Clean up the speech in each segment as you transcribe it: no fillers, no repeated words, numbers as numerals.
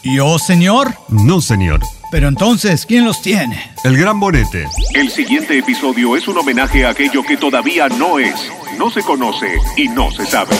¿Yo, señor? No, señor. Pero entonces, ¿quién los tiene? El Gran Bonete. El siguiente episodio es un homenaje a aquello que todavía no es, no se conoce y no se sabe.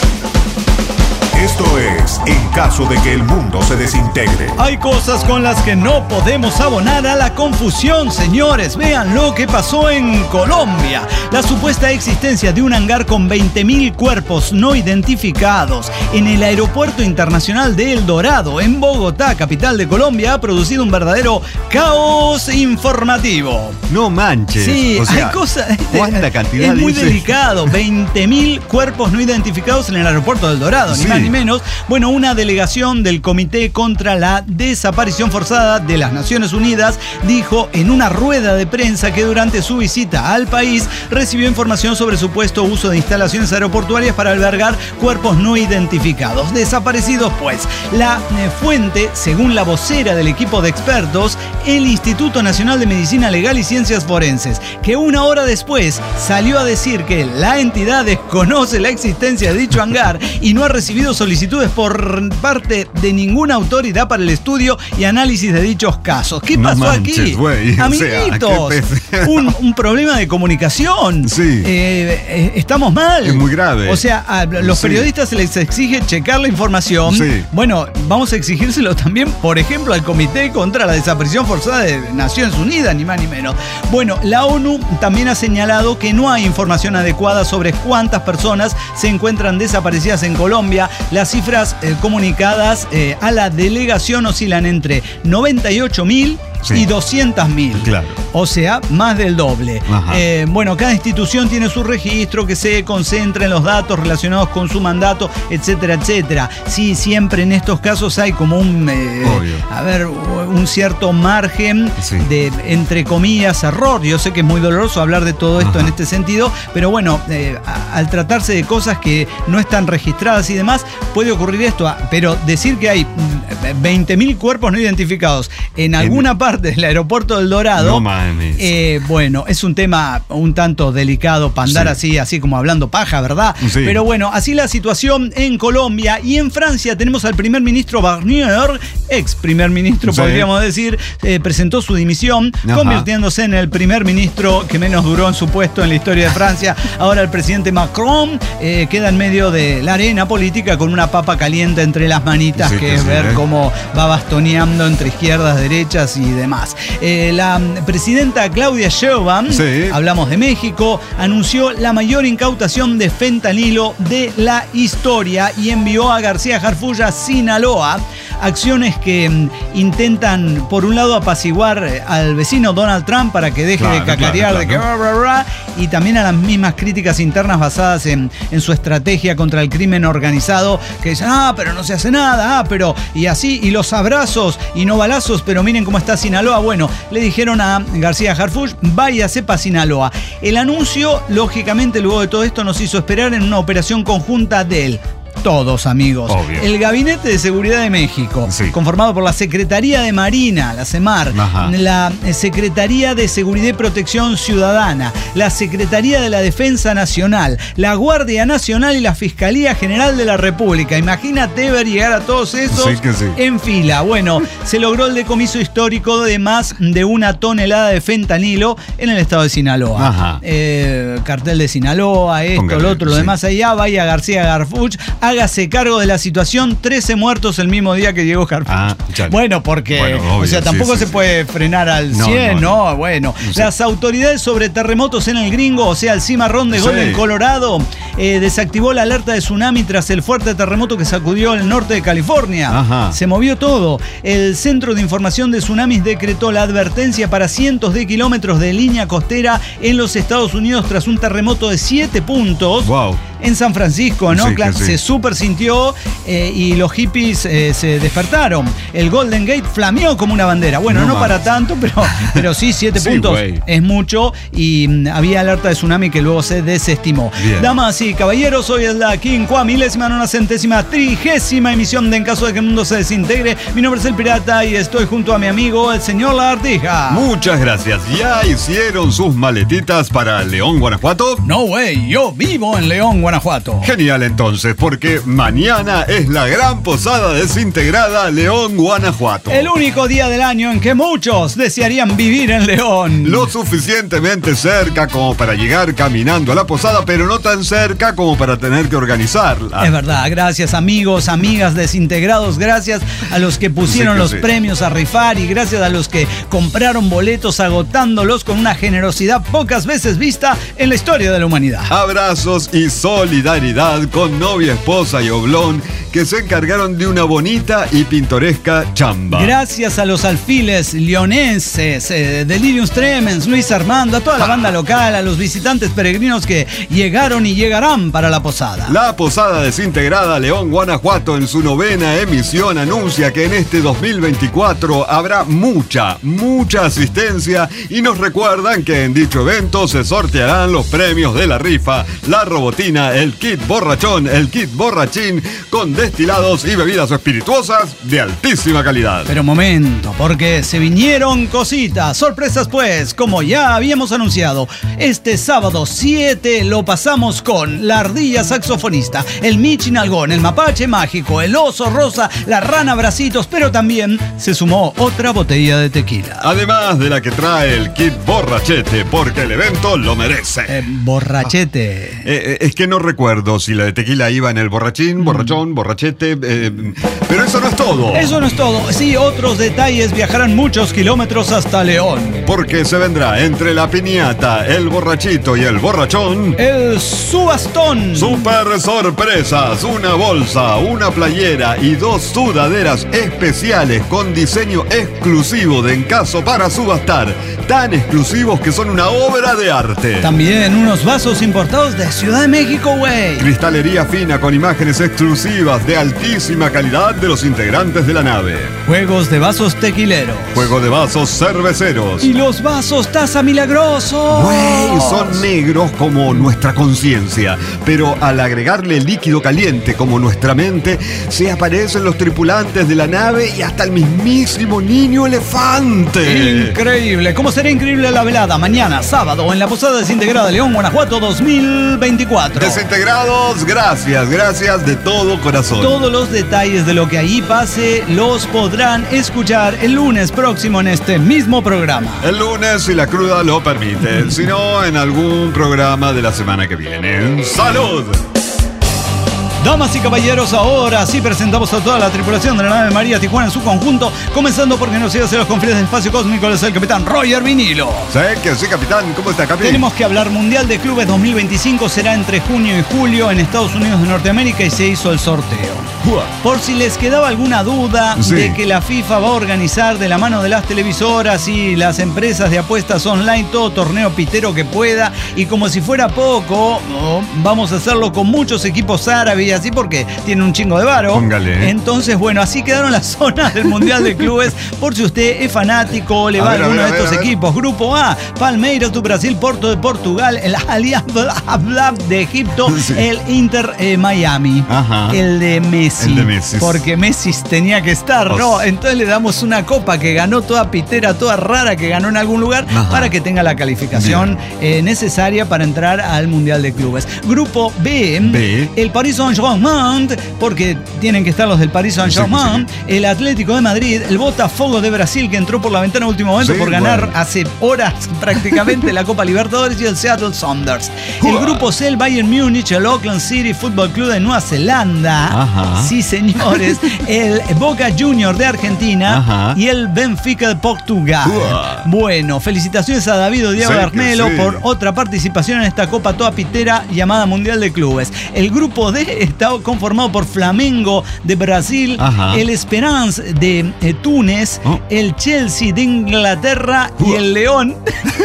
Esto es En caso de que el mundo se desintegre. Hay cosas con las que no podemos abonar a la confusión, señores. Vean lo que pasó en Colombia. La supuesta existencia de un hangar con 20.000 cuerpos no identificados en el Aeropuerto Internacional de El Dorado, en Bogotá, capital de Colombia, ha producido un verdadero caos informativo. No manches. Sí, o sea, hay cosas... ¿cuánta cantidad Es muy dice? delicado. 20.000 cuerpos no identificados en el Aeropuerto del Dorado, ni más ni menos. Bueno, una delegación del Comité contra la Desaparición Forzada de las Naciones Unidas dijo en una rueda de prensa que durante su visita al país recibió información sobre supuesto uso de instalaciones aeroportuarias para albergar cuerpos no identificados. Desaparecidos, pues. La fuente, según la vocera del equipo de expertos, el Instituto Nacional de Medicina Legal y Ciencias Forenses, que una hora después salió a decir que la entidad desconoce la existencia de dicho hangar y no ha recibido solicitudes por parte de ninguna autoridad para el estudio y análisis de dichos casos. ¿Qué pasó manches, aquí? Güey. Amiguitos, O sea, un problema de comunicación. Sí. Estamos mal. Es muy grave. O sea, a los periodistas se les exige checar la información. Sí. Bueno, vamos a exigírselo también, por ejemplo, al Comité contra la Desaparición Forzada de Naciones Unidas, ni más ni menos. Bueno, la ONU también ha señalado que no hay información adecuada sobre cuántas personas se encuentran desaparecidas en Colombia. Las cifras comunicadas a la delegación oscilan entre 98.000 y 200.000. Claro. O sea, más del doble. Bueno, cada institución tiene su registro que se concentra en los datos relacionados con su mandato, etcétera, etcétera. Sí, siempre en estos casos hay como un cierto margen de, entre comillas, error. Yo sé que es muy doloroso hablar de todo esto en este sentido, pero bueno, al tratarse de cosas que no están registradas y demás, puede ocurrir esto. Pero decir que hay 20.000 cuerpos no identificados en alguna parte del aeropuerto del Dorado, no mames. Bueno, es un tema un tanto delicado para andar así como hablando paja, ¿verdad? Sí. Pero bueno, así la situación en Colombia. Y en Francia tenemos al primer ministro Barnier, ex primer ministro podríamos decir, presentó su dimisión, convirtiéndose en el primer ministro que menos duró en su puesto en la historia de Francia. Ahora el presidente Macron queda en medio de la arena política con una papa caliente entre las manitas, que es ver cómo va bastoneando entre izquierdas, derechas y demás. La presidenta Claudia Sheinbaum, hablamos de México, anunció la mayor incautación de fentanilo de la historia y envió a García Harfuch a Sinaloa. Acciones que intentan, por un lado, apaciguar al vecino Donald Trump para que deje de cacarear, de que y también a las mismas críticas internas basadas en su estrategia contra el crimen organizado, que dicen, pero no se hace nada, pero y así, y los abrazos y no balazos, pero miren cómo está Sinaloa. Bueno, le dijeron a García Harfuch, váyase para Sinaloa. El anuncio, lógicamente, luego de todo esto, nos hizo esperar en una operación conjunta de él. Todos, amigos. Obvio. El Gabinete de Seguridad de México, conformado por la Secretaría de Marina, la SEMAR, la Secretaría de Seguridad y Protección Ciudadana, la Secretaría de la Defensa Nacional, la Guardia Nacional y la Fiscalía General de la República. Imagínate ver llegar a todos esos en fila. Bueno, se logró el decomiso histórico de más de 1 tonelada de fentanilo en el estado de Sinaloa. Cartel de Sinaloa, esto, lo otro, lo demás allá. Vaya García Harfuch, hágase cargo de la situación. 13 muertos el mismo día que llegó Harfuch. Bueno, porque obvio, o sea, tampoco se puede frenar al 100, ¿no? Bueno, las autoridades sobre terremotos en el Gringo, o sea, el cimarrón de Golden, Colorado, desactivó la alerta de tsunami tras el fuerte terremoto que sacudió el norte de California. Se movió todo. El Centro de Información de Tsunamis decretó la advertencia para cientos de kilómetros de línea costera en los Estados Unidos tras un terremoto de 7 puntos. En San Francisco, ¿no? Se super sintió y los hippies se despertaron. El Golden Gate flameó como una bandera. Bueno, no para tanto, pero sí, 7 puntos es mucho y había alerta de tsunami que luego se desestimó. Damas y caballeros, hoy es la 50.930ª emisión de En caso de que el mundo se desintegre. Mi nombre es El Pirata y estoy junto a mi amigo, el señor Lagartija. Muchas gracias. ¿Ya hicieron sus maletitas para León, Guanajuato? No way, yo vivo en León, Guanajuato. Guanajuato. Genial entonces, porque mañana es la gran posada desintegrada León, Guanajuato. El único día del año en que muchos desearían vivir en León. Lo suficientemente cerca como para llegar caminando a la posada, pero no tan cerca como para tener que organizarla. Es verdad, gracias amigos, amigas desintegrados, gracias a los que pusieron los premios a rifar y gracias a los que compraron boletos agotándolos con una generosidad pocas veces vista en la historia de la humanidad. Abrazos y solidaridad con novia, esposa y oblón que se encargaron de una bonita y pintoresca chamba. Gracias a los alfiles leoneses, Delirium Tremens, Luis Armando, a toda la banda local, a los visitantes peregrinos que llegaron y llegarán para la posada. La posada desintegrada León, Guanajuato, en su 9ª emisión, anuncia que en este 2024 habrá mucha asistencia y nos recuerdan que en dicho evento se sortearán los premios de la rifa, la robotina, el kit borrachón, el kit borrachín, con destilados y bebidas espirituosas de altísima calidad. Pero momento, porque se vinieron cositas, sorpresas pues, como ya habíamos anunciado. Este sábado 7 lo pasamos con la ardilla saxofonista, el Michin Algón, el mapache mágico, el oso rosa, la rana bracitos, pero también se sumó otra botella de tequila. Además de la que trae el kit borrachete, porque el evento lo merece. Borrachete. Es que no recuerdo si la de tequila iba en el borrachín, borrachón, borrachete, pero eso no es todo. Eso no es todo. Sí, otros detalles, viajarán muchos kilómetros hasta León. Porque se vendrá entre la piñata, el borrachito y el borrachón, el subastón. Super sorpresas, una bolsa, una playera y 2 sudaderas especiales con diseño exclusivo de Encaso para subastar. Tan exclusivos que son una obra de arte. También unos vasos importados de Ciudad de México, güey. Cristalería fina con imágenes exclusivas de altísima calidad de los integrantes de la nave. Juegos de vasos tequileros. Juego de vasos cerveceros. Y los vasos taza milagrosos. Güey, son negros como nuestra conciencia, pero al agregarle líquido caliente como nuestra mente, se aparecen los tripulantes de la nave y hasta el mismísimo niño elefante. Increíble. ¿Cómo será increíble la velada? Mañana, sábado, en la posada desintegrada León, Guanajuato 2024. Desintegrados, gracias de todo corazón. Todos los detalles de lo que ahí pase los podrán escuchar el lunes próximo en este mismo programa. El lunes, si la cruda lo permite, si no, en algún programa de la semana que viene. ¡Salud! Damas y caballeros, ahora sí presentamos a toda la tripulación de la nave María Tijuana en su conjunto, comenzando porque nos sigue a hacer los confines del espacio cósmico, es el capitán Roger Vinilo. Sí, que sí, capitán. ¿Cómo está, capitán? Tenemos que hablar Mundial de Clubes 2025, será entre junio y julio en Estados Unidos de Norteamérica y se hizo el sorteo. Por si les quedaba alguna duda de que la FIFA va a organizar de la mano de las televisoras y las empresas de apuestas online todo torneo pitero que pueda, y como si fuera poco, vamos a hacerlo con muchos equipos árabes y así porque tiene un chingo de varo. Póngale. Entonces, bueno, así quedaron las zonas del Mundial de Clubes por si usted es fanático o le va a alguno de estos equipos. Grupo A, Palmeiras do Brasil, Porto de Portugal, el Al-Ahly de Egipto, el Inter Miami, el de Messi. El de Messi. Porque Messi tenía que estar, ¿no? Entonces le damos una copa que ganó toda pitera, toda rara, que ganó en algún lugar, para que tenga la calificación necesaria para entrar al Mundial de Clubes. Grupo B. El Paris Saint-Germain, porque tienen que estar los del Paris Saint-Germain, el Atlético de Madrid, el Botafogo de Brasil, que entró por la ventana en último momento por ganar hace horas prácticamente la Copa Libertadores, y el Seattle Sounders. El grupo C, el Bayern Múnich, el Auckland City Football Club de Nueva Zelanda, sí señores, el Boca Juniors de Argentina y el Benfica de Portugal. Bueno, felicitaciones a David Diego Armelo por otra participación en esta Copa toda pitera llamada Mundial de Clubes. El grupo D está conformado por Flamengo de Brasil, el Esperance de Túnez, el Chelsea de Inglaterra y el León.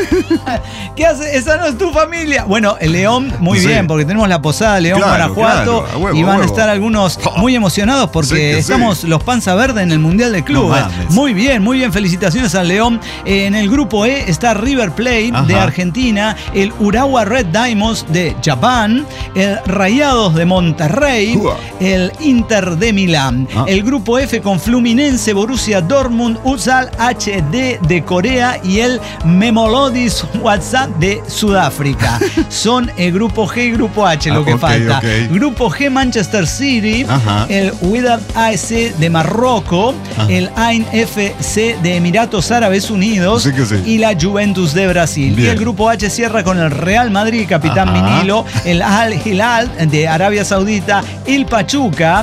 ¿Qué hace? Esa no es tu familia. Bueno, el León, muy bien, porque tenemos la posada León, Guanajuato, y van a estar algunos muy muy emocionados porque estamos los Panza Verde en el Mundial de Clubes. Muy bien, felicitaciones al León. En el grupo E está River Plate de Argentina, el Urawa Red Diamonds de Japón, el Rayados de Monterrey, el Inter de Milán. El grupo F con Fluminense, Borussia Dortmund, Ulsan HD de Corea y el Mamelodi WhatsApp de Sudáfrica. Son el grupo G y grupo H lo que falta. Grupo G, Manchester City, el Wydad AEC de Marruecos, el Ain FC de Emiratos Árabes Unidos y la Juventus de Brasil. Bien. Y el grupo H cierra con el Real Madrid, capitán vinilo, el Al Hilal de Arabia Saudita, el Pachuca,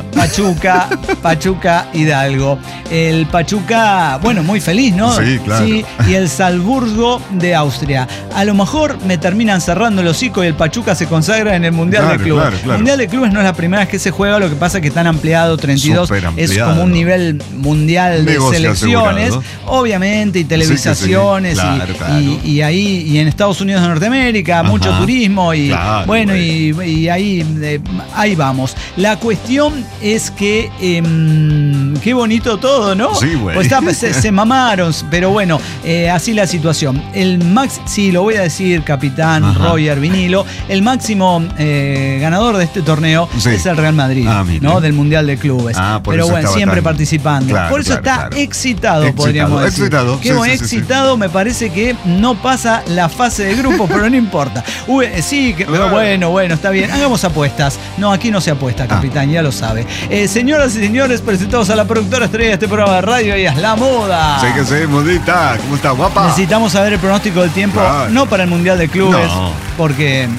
Pachuca Hidalgo. El Pachuca, bueno, muy feliz, ¿no? Sí, claro. Sí, y el Salzburgo de Austria. A lo mejor me terminan cerrando el hocico y el Pachuca se consagra en el Mundial de Clubes. El Mundial de Clubes no es la primera vez que se juega, lo que pasa es que están ampliado 32, es como un nivel mundial de selecciones, obviamente, y televisaciones, y ahí, y en Estados Unidos de Norteamérica, mucho turismo, y bueno, y ahí vamos. La cuestión es que qué bonito todo, ¿no? Sí, güey. Pues se mamaron, pero bueno, así la situación. El Max, sí, lo voy a decir, capitán Roger Vinilo, el máximo ganador de este torneo es el Real Madrid, ¿no? Del Mundial de Clubes. Pero bueno, siempre participando. Por eso está excitado, podríamos decir. Qué excitado, me parece que no pasa la fase de grupo, pero no importa. Pero bueno, está bien. Hagamos apuestas. No, aquí no se apuesta, capitán, ya lo sabe. Señoras y señores, presentamos a la productora estrella de este programa de radio, ella es La Moda. Sí, Modita. ¿Cómo está, guapa? Necesitamos saber el pronóstico del tiempo, no para el Mundial de Clubes, porque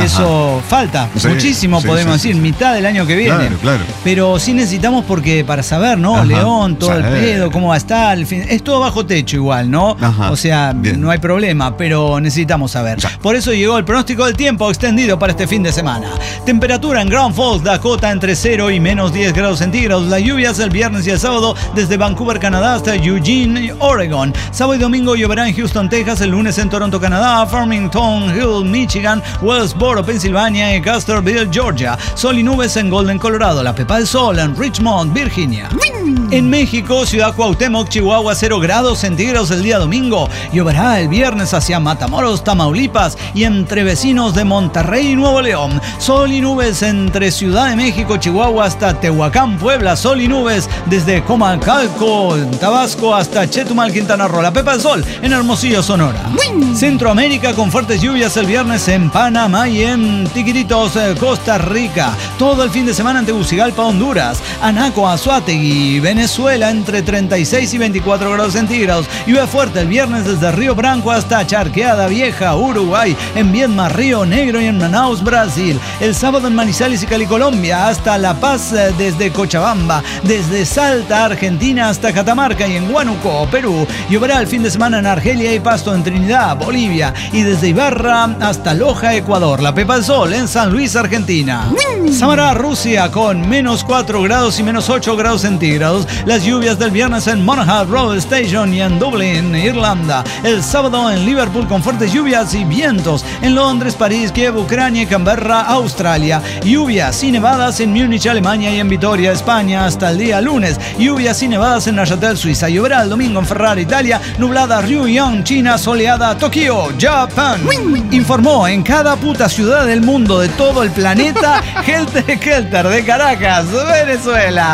eso falta muchísimo, podemos decir, mitad del año que viene. Claro. Pero sí necesitamos porque para saber, ¿no? León, todo el pedo, cómo va a estar. Es todo bajo techo igual, ¿no? O sea, no hay problema, pero necesitamos saber. Por eso llegó el pronóstico del tiempo extendido para este fin de semana. Temperatura en Grand Falls, Dakota, entre 0 y menos 10 grados centígrados. Las lluvias el viernes y el sábado desde Vancouver, Canadá, hasta Eugene, Oregon. Sábado y domingo lloverá en Houston, Texas. El lunes en Toronto, Canadá, Farmington Hill, Michigan, Wellsboro, Pensilvania y Custerville, Georgia. Sol y nubes en Golden, Colorado. La Pepa del Sol en Richmond, Virginia. En México, Ciudad Cuauhtémoc, Chihuahua, 0 grados centígrados el día domingo. Lloverá el viernes hacia Matamoros, Tamaulipas y entre vecinos de Monterrey y Nuevo León. Sol y nubes entre Ciudad de México, Chihuahua hasta Tehuacán, Puebla. Sol y nubes desde Comalcalco, Tabasco hasta Chetumal, Quintana Roo. La Pepa del Sol en Hermosillo, Sonora. Centroamérica con fuertes lluvias el viernes en Panamá y en Tiquiritos, Costa Rica. Todo el fin de semana en Tegucigalpa, Honduras. Anaco, Anzoátegui, Venezuela, entre 36 y 24 grados centígrados. Lluvia fuerte el viernes desde Río Branco hasta Charqueada Vieja, Uruguay. En Viedma, Río Negro y en Manaus, Brasil. El sábado en Manizales y Cali, Colombia, hasta La Paz desde Cochabamba. Desde Salta, Argentina, hasta Catamarca y en Huánuco, Perú. Lloverá el fin de semana en Argelia y Pasto, en Trinidad, Bolivia. Y desde Ibarra hasta Loja, Ecuador. La Pepa del Sol en San Luis, Argentina. Samará, Rusia, con menos 4 grados y menos 8 grados centígrados. Las lluvias del viernes en Monaghan Road Station y en Dublín, Irlanda. El sábado en Liverpool con fuertes lluvias y vientos. En Londres, París, Kiev, Ucrania y Canberra, Australia. Lluvias y nevadas en Múnich, Alemania y en Vitoria, España hasta el día lunes. Lluvias y nevadas en Neuchâtel, Suiza. Lloverá el domingo en Ferrara, Italia. Nublada, Ryuyang, China. Soleada, Tokio, Japón. Informó en cada puta ciudad del mundo, de todo el planeta, Helter Kelter de Caracas, Venezuela.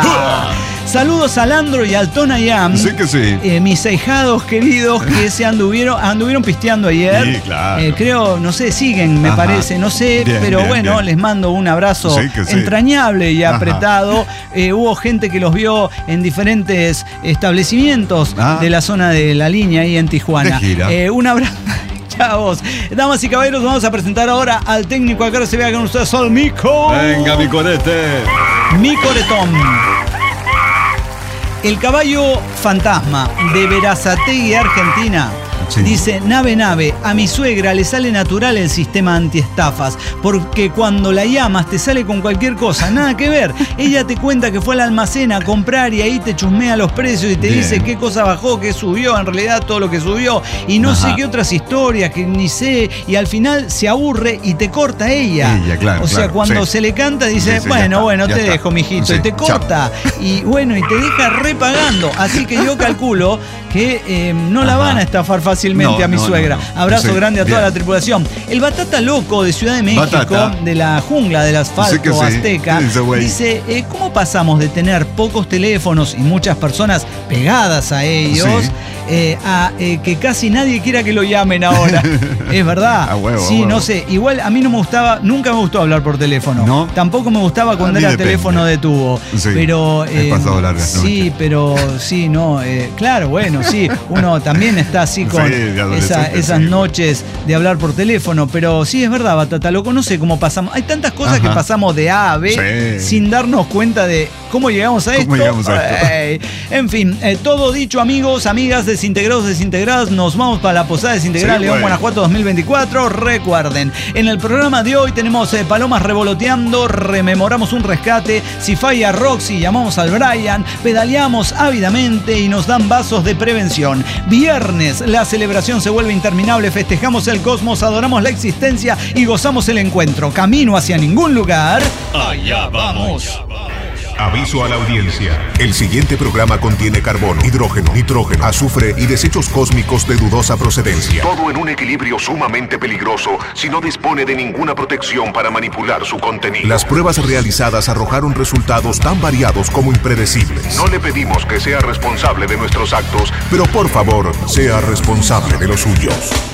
Saludos a Landro y al Tonayam. Sí que sí. Mis ahijados queridos que se anduvieron pisteando ayer. Sí, claro. Creo, no sé, siguen, me parece, no sé, pero bueno, les mando un abrazo entrañable y apretado. Hubo gente que los vio en diferentes establecimientos de la zona de la línea ahí en Tijuana. Un abrazo. Chavos, damas y caballeros, vamos a presentar ahora al técnico. Acá se vea con ustedes, Sol Mico. Venga, mi corete. Mi coretón. El caballo fantasma de Berazategui, Argentina, Sí. Dice, nave, a mi suegra le sale natural el sistema antiestafas, porque cuando la llamas te sale con cualquier cosa, nada que ver. Ella te cuenta que fue al almacén a comprar y ahí te chusmea los precios y te dice qué cosa bajó, qué subió, en realidad todo lo que subió, y no sé qué otras historias que ni sé, y al final se aburre y te corta ella. Claro, o sea, cuando se le canta dice, bueno, te dejo, mijito, y te corta, y bueno, y te deja repagando. Así que yo calculo que no la van a estafar fácilmente a mi suegra. Abrazo grande a toda la tripulación. El Batata Loco de Ciudad de México, de la jungla del asfalto azteca, dice, ¿cómo pasamos de tener pocos teléfonos y muchas personas pegadas a ellos a que casi nadie quiera que lo llamen ahora? Es verdad. No sé. Igual a mí no me gustaba, nunca me gustó hablar por teléfono. ¿No? Tampoco me gustaba cuando era teléfono de tubo. Pero he pasado largas noches. Pero claro, bueno, sí, uno también está así con esas noches de hablar por teléfono, pero sí es verdad, Batata Loco, no sé cómo pasamos. Hay tantas cosas que pasamos de A a B sin darnos cuenta de cómo llegamos a esto. En fin, todo dicho, amigos, amigas, desintegrados, desintegradas, nos vamos para la posada desintegrada León, Guanajuato 2024. Recuerden, en el programa de hoy tenemos palomas revoloteando, rememoramos un rescate, si falla Roxy, llamamos al Brian, pedaleamos ávidamente y nos dan vasos de prevención. Viernes, la celebración se vuelve interminable, festejamos el cosmos, adoramos la existencia y gozamos el encuentro. Camino hacia ningún lugar. Allá vamos. Aviso a la audiencia. El siguiente programa contiene carbono, hidrógeno, nitrógeno, azufre y desechos cósmicos de dudosa procedencia. Todo en un equilibrio sumamente peligroso si no dispone de ninguna protección para manipular su contenido. Las pruebas realizadas arrojaron resultados tan variados como impredecibles. No le pedimos que sea responsable de nuestros actos, pero por favor, sea responsable de los suyos.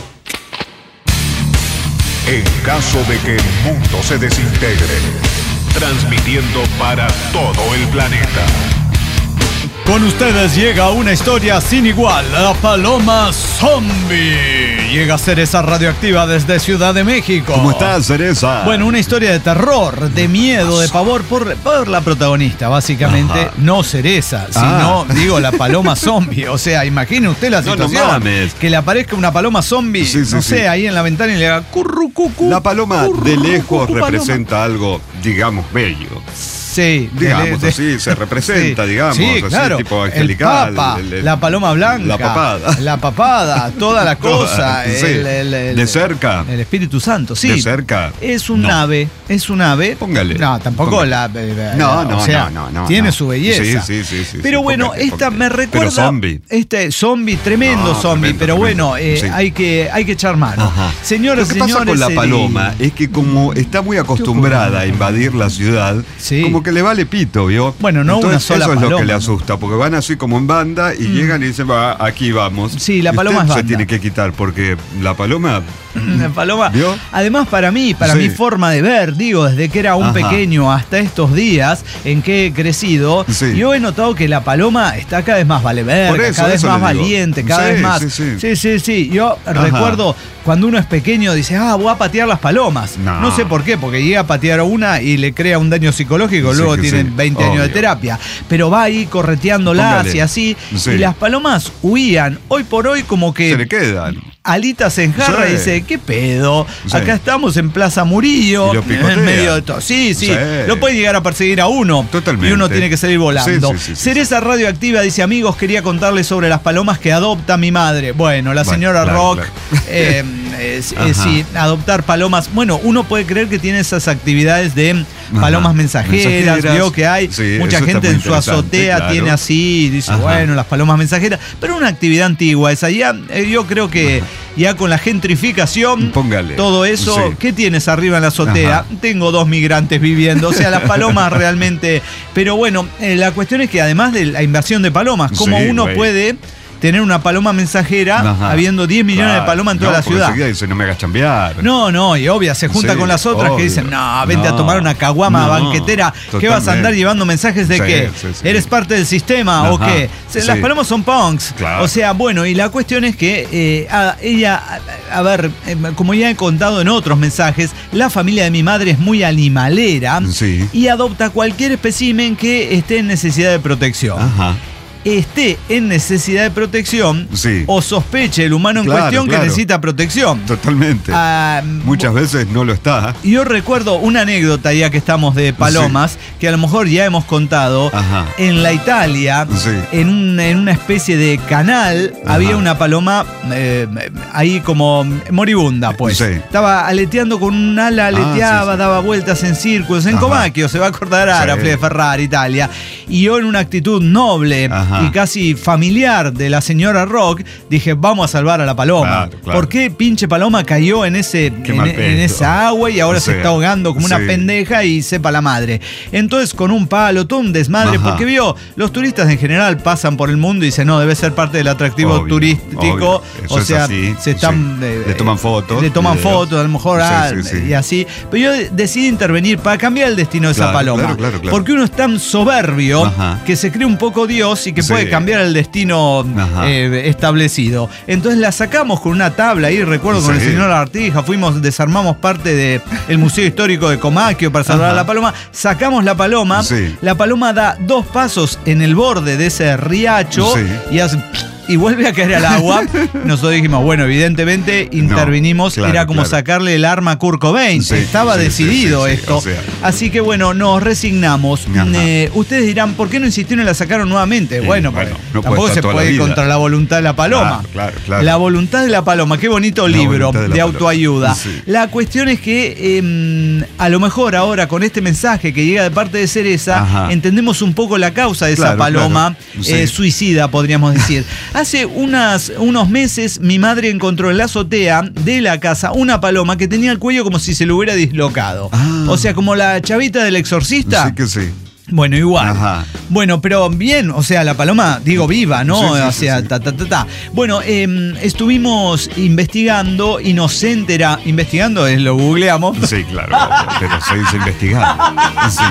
En caso de que el mundo se desintegre. Transmitiendo para todo el planeta. Con ustedes llega una historia sin igual, la paloma zombie. Llega Cereza Radioactiva desde Ciudad de México. ¿Cómo estás, Cereza? Bueno, una historia de terror, de miedo, de pavor por la protagonista, básicamente. No Cereza, sino, la paloma zombie. O sea, imagine usted la situación. Que le aparezca una paloma zombie, ahí en la ventana y le haga curru, cucu. La paloma de lejos representa algo, digamos, bello. Sí, digamos así, se representa, digamos, sí, claro, así, tipo angelical. El papa, la paloma blanca, la papada, toda la cosa, de cerca. El Espíritu Santo, sí. De cerca. Es un ave. Póngale. No, tampoco Póngale. No. Tiene su belleza. Sí. Pero bueno, esta me recuerda. Pero zombie. Zombie, tremendo zombie, pero bueno, hay que echar mano. Señoras y señores. Lo que pasa con la paloma es que como está muy acostumbrada a invadir la ciudad, como que le vale pito, ¿vio? Bueno, no. Entonces, una sola eso es paloma, lo que le asusta, porque van así como en banda y llegan y dicen, aquí vamos. Sí, la paloma es banda. Se tiene que quitar, porque la paloma... La paloma, ¿vio? Además para mi forma de ver, desde que era un pequeño hasta estos días en que he crecido, yo he notado que la paloma está cada vez más valeverga, cada vez más valiente, cada vez más. Sí. Yo recuerdo cuando uno es pequeño, dice, voy a patear las palomas. No sé por qué, porque llega a patear una y le crea un daño psicológico, luego tienen 20 años de terapia. Pero va ahí correteándolas y así. Y las palomas huían. Hoy por hoy como que... Se le quedan. Alitas en jarra y dice, ¿qué pedo? Acá estamos en Plaza Murillo, en medio de todo. Sí. Lo puede llegar a perseguir a uno. Totalmente. Y uno tiene que salir volando. Cereza Radioactiva dice, amigos, quería contarles sobre las palomas que adopta mi madre. Bueno, la señora Rock, adoptar palomas. Bueno, uno puede creer que tiene esas actividades de palomas mensajeras. Vio que hay mucha gente en su azotea tiene así, dice, bueno, las palomas mensajeras. Pero una actividad antigua esa. Yo creo que ya con la gentrificación, todo eso, ¿qué tienes arriba en la azotea? Tengo 2 migrantes viviendo, o sea, las palomas realmente... Pero bueno, la cuestión es que además de la invasión de palomas, ¿cómo uno puede tener una paloma mensajera habiendo 10 millones de palomas en toda la ciudad? Dice, no me hagas chambear. No, y obvia, se junta con las otras que dicen, vente a tomar una caguama banquetera, ¿qué vas a andar llevando mensajes de qué? ¿Eres parte del sistema o qué? Las palomas son punks. O sea, bueno, y la cuestión es que ella, a ver, como ya he contado en otros mensajes, la familia de mi madre es muy animalera y adopta cualquier espécimen que esté en necesidad de protección. esté en necesidad de protección Sí. o sospeche el humano en Claro, cuestión claro. que necesita protección. Totalmente. Muchas veces no lo está. Yo recuerdo una anécdota, ya que estamos de palomas, que a lo mejor ya hemos contado. Ajá. En la Italia, Sí. en una especie de canal, Ajá. había una paloma ahí como moribunda, pues. Sí. Estaba aleteando con un ala, aleteaba, sí. daba vueltas en círculos, en Ajá. Comacchio, se va a acordar Sí. Arafle de Ferrari, Italia. Y yo, en una actitud noble Ajá. y casi familiar de la señora Rock, dije, vamos a salvar a la paloma. Claro. ¿Por qué pinche paloma cayó en mal pedo. esa agua y ahora O se sea, está ahogando como una sí. pendeja y sepa la madre? Entonces, con un palo, todo un desmadre, Ajá. porque vio, los turistas en general pasan por el mundo y dicen, no, debe ser parte del atractivo Obvio, turístico. obvio. Eso O es sea, así, se están. sí. Le toman fotos, Le toman videos. fotos, a lo mejor, Sí. y así. Pero yo decidí intervenir para cambiar el destino de esa Claro, paloma. claro. Porque uno es tan soberbio Ajá. que se cree un poco Dios y que Sí. puede cambiar el destino Ajá. establecido. Entonces la sacamos con una tabla ahí, recuerdo, con el Sí. señor Artija, desarmamos parte del Museo Histórico de Comacchio para salvar Ajá. a la paloma, sacamos la paloma, Sí. la paloma da 2 pasos en el borde de ese riacho Sí. y hace... Y vuelve a caer al agua. Nosotros dijimos, bueno, evidentemente intervinimos, claro, era como claro. sacarle el arma a Kurt Cobain. Sí, Estaba sí, decidido sí, esto. o sea. Así que bueno, nos resignamos. Ajá. Ustedes dirán, ¿por qué no insistieron y la sacaron nuevamente? Sí, bueno, bueno, porque no puede tampoco estar se toda la puede ir vida. contra la voluntad de la paloma. Claro. La voluntad de la paloma, qué bonito La libro voluntad de la de paloma. autoayuda. Sí. La cuestión es que a lo mejor ahora con este mensaje que llega de parte de Cereza, Ajá. entendemos un poco la causa de esa Claro, paloma claro. Sí. suicida, podríamos decir. Hace unos meses mi madre encontró en la azotea de la casa una paloma que tenía el cuello como si se lo hubiera dislocado. Ah. O sea, como la chavita del exorcista. Sí que sí. Bueno, igual. Ajá. Bueno, pero bien, o sea, la paloma, digo, viva, ¿no? Sí, sí, o sí, sea, sí. ta. Bueno, estuvimos investigando y nos entera. Investigando, lo googleamos. Sí, claro. Pero se dice investigar. Sí.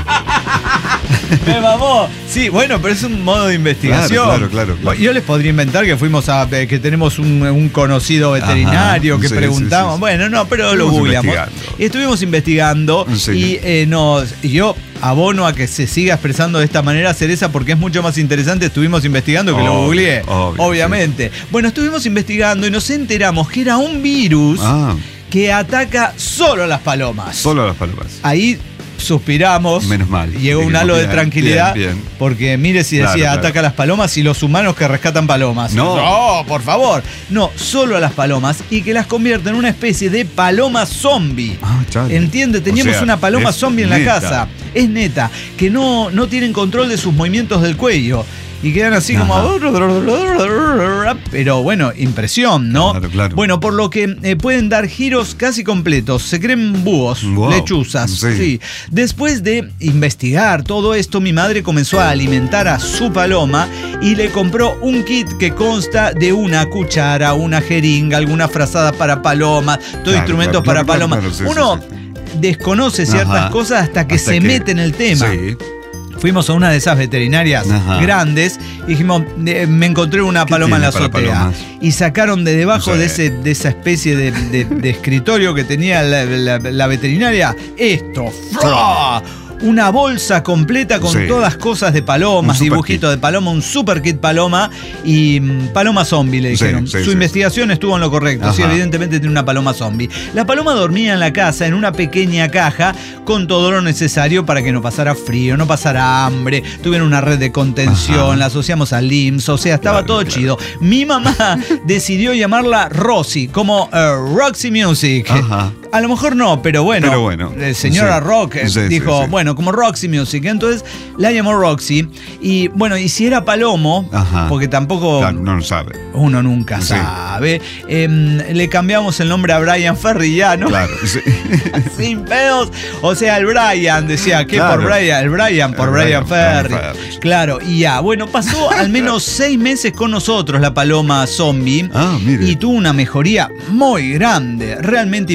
Me mamó. Sí, bueno, pero es un modo de investigación. Claro. Yo les podría inventar que fuimos que tenemos un conocido veterinario, Ajá, que sí, preguntamos. sí. Bueno, no, pero lo Estuvimos googleamos. investigando. Estuvimos investigando Sí. y yo abono a que se siga expresando de esta manera Cereza porque es mucho más interesante. Estuvimos investigando que lo Obvio, googleé. obvio, Obviamente. Bueno, estuvimos investigando y nos enteramos que era un virus que ataca solo a las palomas. Solo las palomas. Ahí suspiramos. Menos mal. Llegó un Dijimos, halo de bien, tranquilidad. bien. Porque mire si decía Claro. ataca a las palomas y los humanos que rescatan palomas. No. por favor. No, solo a las palomas y que las convierte en una especie de paloma zombie. Chale. ¿Entiende? Teníamos O sea, una paloma es zombie en la neta. casa. Es neta. Que no tienen control de sus movimientos del cuello. Y quedan así como... Pero bueno, impresión, ¿no? Claro. Bueno, por lo que pueden dar giros casi completos. Se creen búhos, Wow. lechuzas. Sí. Después de investigar todo esto, mi madre comenzó a alimentar a su paloma y le compró un kit que consta de una cuchara, una jeringa, alguna frazada para palomas, todo instrumentos para palomas. Sí, Uno desconoce ciertas Ajá. cosas hasta que Hasta se que- mete en el tema. Sí. Fuimos a una de esas veterinarias Ajá. grandes y dijimos, me encontré una ¿Qué paloma en la tiene para azotea. palomas? Y sacaron de debajo Sí. de esa especie de escritorio que tenía la veterinaria esto. ¡Fra! Una bolsa completa con Sí. todas cosas de palomas, Un super dibujitos de paloma, un super kit paloma y paloma zombie, le dijeron. Sí, Su sí, investigación estuvo en lo correcto. Sí, Ajá. evidentemente tiene una paloma zombie. La paloma dormía en la casa en una pequeña caja con todo lo necesario para que no pasara frío, no pasara hambre, tuviera una red de contención, Ajá. la asociamos al IMSS, o sea, estaba Claro, todo claro. chido. Mi mamá decidió llamarla Roxy, como Roxy Music. Ajá. A lo mejor no, pero bueno, señora Sí. Rock Sí, dijo, sí. bueno, como Roxy Music. Entonces la llamó Roxy. Y bueno, y si era Palomo, Ajá. porque tampoco Claro, no lo sabe. uno nunca Sí. sabe, le cambiamos el nombre a Brian Ferrillano. Claro. Sí. Sin pedos. O sea, el Brian decía, ¿qué Claro. por Brian? El Brian por El Brian Brian Ferry. Ferry. Claro, y ya. Bueno, pasó al menos 6 meses con nosotros la paloma zombie. Ah, mire. Y tuvo una mejoría muy grande, realmente impresionante.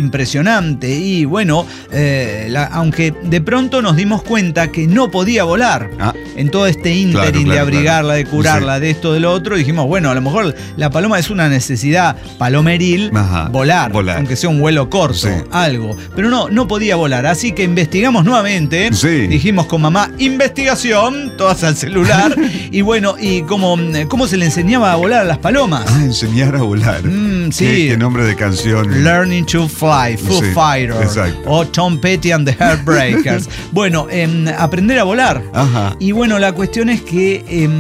impresionante. Y bueno, aunque de pronto nos dimos cuenta que no podía volar. En todo este ínterin de abrigarla, de curarla, de esto, de lo otro, dijimos, bueno, a lo mejor la paloma es una necesidad palomeril, volar, aunque sea un vuelo corto, algo. Pero no podía volar, así que investigamos nuevamente. Dijimos con mamá, investigación, todas al celular. Y bueno, y cómo se le enseñaba a volar a las palomas. Enseñar a volar. Sí. ¿Qué nombre de canción? Learning to Fly, Foo Fighters. O Tom Petty and the Heartbreakers. Bueno, aprender a volar. Y bueno, la cuestión es que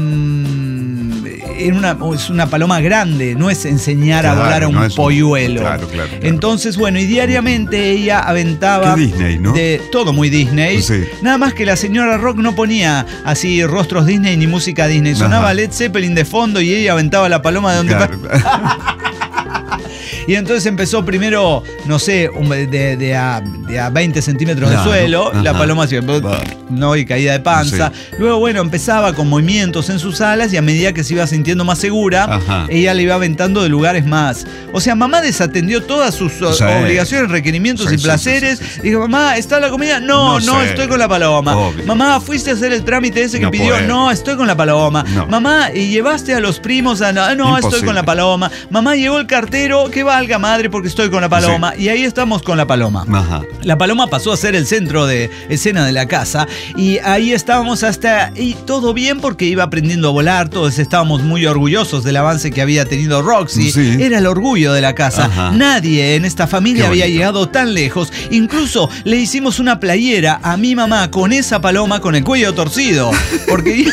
es una paloma grande, no es enseñar a volar a un polluelo. Claro. Entonces, bueno, y diariamente ella aventaba. Qué Disney, ¿no? De todo muy Disney. Nada más que la señora Rock no ponía así rostros Disney ni música Disney. Sonaba Led Zeppelin de fondo y ella aventaba la paloma de donde Y entonces empezó primero, no sé, de a 20 centímetros de suelo, la paloma hacía, y caía de panza. Luego, bueno, empezaba con movimientos en sus alas y a medida que se iba sintiendo más segura, ella le iba aventando de lugares más. O sea, mamá desatendió todas sus obligaciones, requerimientos y placeres. Dijo, mamá, ¿está la comida? No, estoy con la paloma. Obvio. Mamá, ¿fuiste a hacer el trámite ese que pidió? No, estoy con la paloma. Mamá, ¿y llevaste a los primos a...? No, estoy con la paloma. Mamá, llegó el cartero, que valga madre porque estoy con la paloma. Y ahí estamos con la paloma. La paloma pasó a ser el centro de escena de la casa y ahí estábamos y todo bien porque iba aprendiendo a volar. Todos estábamos muy orgullosos del avance que había tenido Roxy. Era el orgullo de la casa. Nadie en esta familia había llegado tan lejos. Incluso le hicimos una playera a mi mamá con esa paloma con el cuello torcido. Porque...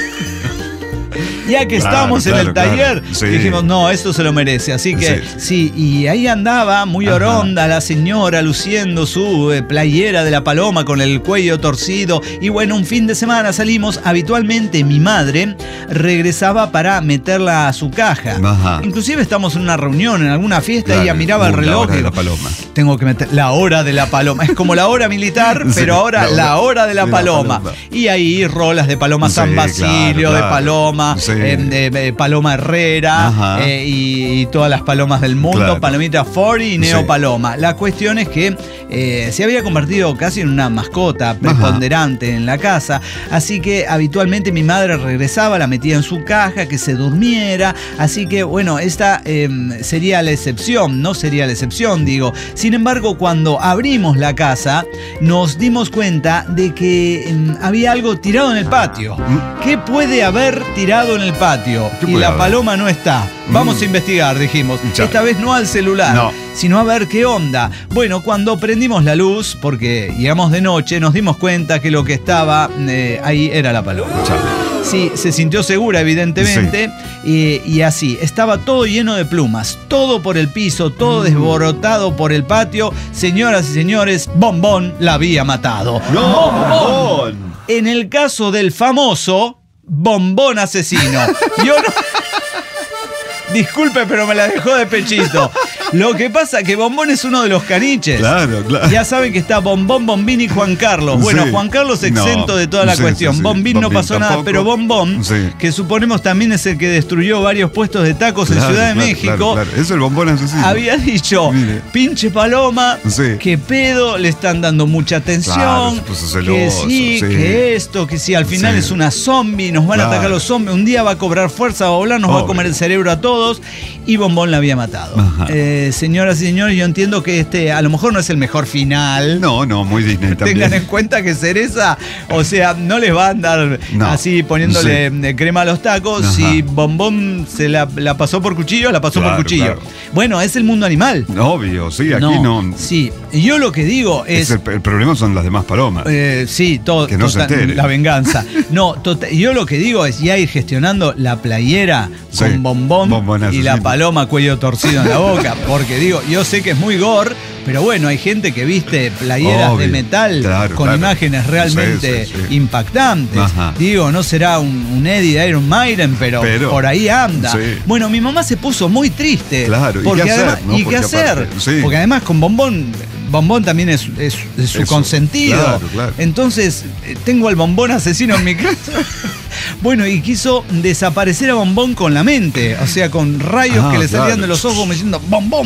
ya que estábamos en el taller, dijimos, no, esto se lo merece. Así que y ahí andaba muy oronda la señora luciendo su playera de la paloma con el cuello torcido. Y bueno, un fin de semana salimos. Habitualmente mi madre regresaba para meterla a su caja. Inclusive estamos en una reunión, en alguna fiesta, y ella miraba el reloj. La hora de la paloma. Tengo que meter la hora de la paloma. Es como la hora militar, pero ahora la hora de la paloma. Y ahí rolas de Paloma San Basilio, de Paloma... Paloma Herrera y todas las palomas del mundo, Palomita Ford y Neo Paloma. La cuestión es que se había convertido casi en una mascota preponderante en la casa, así que habitualmente mi madre regresaba, la metía en su caja, que se durmiera, así que bueno, esta sería la excepción, no sería la excepción, digo. Sin embargo, cuando abrimos la casa, nos dimos cuenta de que había algo tirado en el patio. ¿Qué puede haber tirado en el patio? Y la paloma no está. Vamos a investigar, dijimos. Esta vez no al celular, sino a ver qué onda. Bueno, cuando prendimos la luz, porque llegamos de noche, nos dimos cuenta que lo que estaba ahí era la paloma. Sí, se sintió segura, evidentemente, y así. Estaba todo lleno de plumas, todo por el piso, todo desborotado por el patio. Señoras y señores, Bombón la había matado. ¡Bombón! En el caso del famoso Bombón asesino. Yo no... Disculpe, pero me la dejó de pechito. Lo que pasa es que Bombón es uno de los caniches. Claro. Ya saben que está Bombón, Bombín y Juan Carlos. Bueno, Juan Carlos exento de toda la cuestión. Bombín no pasó nada, pero Bombón, que suponemos también es el que destruyó varios puestos de tacos en Ciudad de México. Es el Bombón asesino. Había dicho, pinche paloma, que pedo, le están dando mucha atención. Celoso, que esto, que si al final es una zombie, nos van a atacar los zombies. Un día va a cobrar fuerza, va a volar, nos va a comer el cerebro a todos. Y Bombón la había matado. Señoras y señores, yo entiendo que a lo mejor no es el mejor final. No, muy Disney también. Tengan en cuenta que Cereza, o sea, no les va a andar así poniéndole crema a los tacos. Si Bombón se la pasó por cuchillo, la pasó por cuchillo. Bueno, es el mundo animal. Obvio, sí, aquí no. Sí, yo lo que digo es... el problema son las demás palomas. Sí, todo. Que no se enteren. La venganza. Yo lo que digo es ya ir gestionando la playera con Bombón y la paloma cuello torcido en la boca. Porque digo, yo sé que es muy gore, pero bueno, hay gente que viste playeras de metal con imágenes realmente impactantes. Digo, no será un Eddie de Iron Maiden, pero por ahí anda. Bueno, mi mamá se puso muy triste. ¿Y qué hacer? Porque además con Bombón también es su consentido. Entonces, tengo al Bombón asesino en mi casa. Bueno, y quiso desaparecer a Bombón con la mente. O sea, con rayos que le salían de los ojos, me diciendo, Bombón,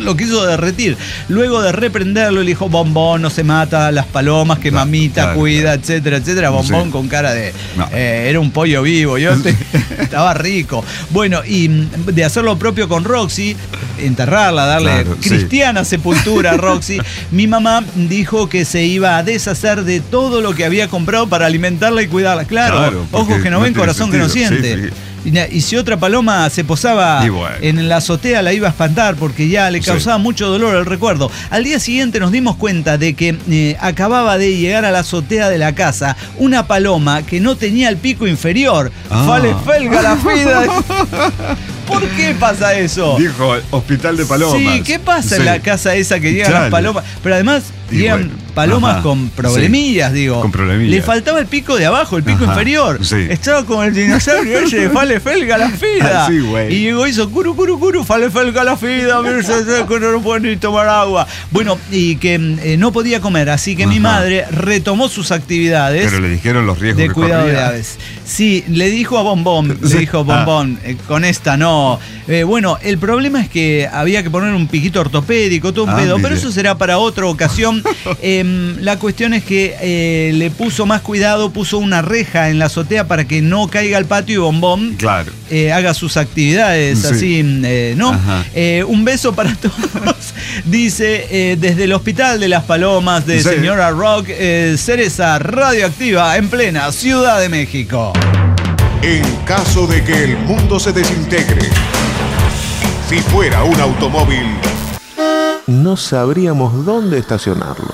lo quiso derretir. Luego de reprenderlo, le dijo: Bombón, no se mata a las palomas, que mamita cuida, etcétera, etcétera. Bombón con cara de... era un pollo vivo, estaba rico. Bueno, y de hacer lo propio con Roxy, enterrarla, darle cristiana sepultura a Roxy, mi mamá dijo que se iba a deshacer de todo lo que había comprado para alimentarla y cuidarla. Claro, ojos que no ven, corazón que no siente. Sí. Y si otra paloma se posaba en la azotea, la iba a espantar porque ya le causaba mucho dolor el recuerdo. Al día siguiente nos dimos cuenta de que acababa de llegar a la azotea de la casa una paloma que no tenía el pico inferior. Falefelga la fida. ¿Por qué pasa eso? Dijo hospital de palomas. Sí, ¿qué pasa en la casa esa que llegan las palomas? Pero además llegan palomas con problemillas, Con problemillas. Le faltaba el pico de abajo, el pico inferior. Estaba como el dinosaurio ese de Falefelga la fida. Y llegó, hizo curu, Falefelga la fida, no puede ni tomar agua. Bueno, y que no podía comer, así que mi madre retomó sus actividades. Pero le dijeron los riesgos de cuidado de aves. Sí, le dijo a Bombón, con esta no. Bueno, el problema es que había que poner un piquito ortopédico, todo un pedo, pero eso será para otra ocasión. La cuestión es que le puso más cuidado, puso una reja en la azotea para que no caiga al patio y Bombón haga sus actividades así, ¿no? Un beso para todos. Dice, desde el Hospital de las Palomas de Señora Rock, Cereza Radioactiva en plena Ciudad de México. En caso de que el mundo se desintegre, si fuera un automóvil, no sabríamos dónde estacionarlo.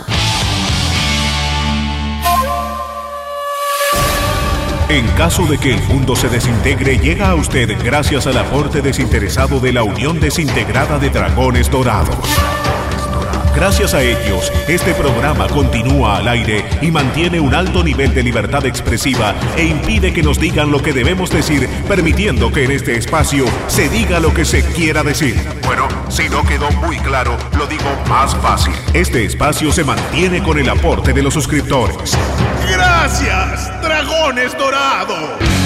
En caso de que el mundo se desintegre, llega a usted gracias al aporte desinteresado de la Unión Desintegrada de Dragones Dorados. Gracias a ellos, este programa continúa al aire y mantiene un alto nivel de libertad expresiva e impide que nos digan lo que debemos decir, permitiendo que en este espacio se diga lo que se quiera decir. Bueno, si no quedó muy claro, lo digo más fácil. Este espacio se mantiene con el aporte de los suscriptores. ¡Gracias, Dragones Dorados!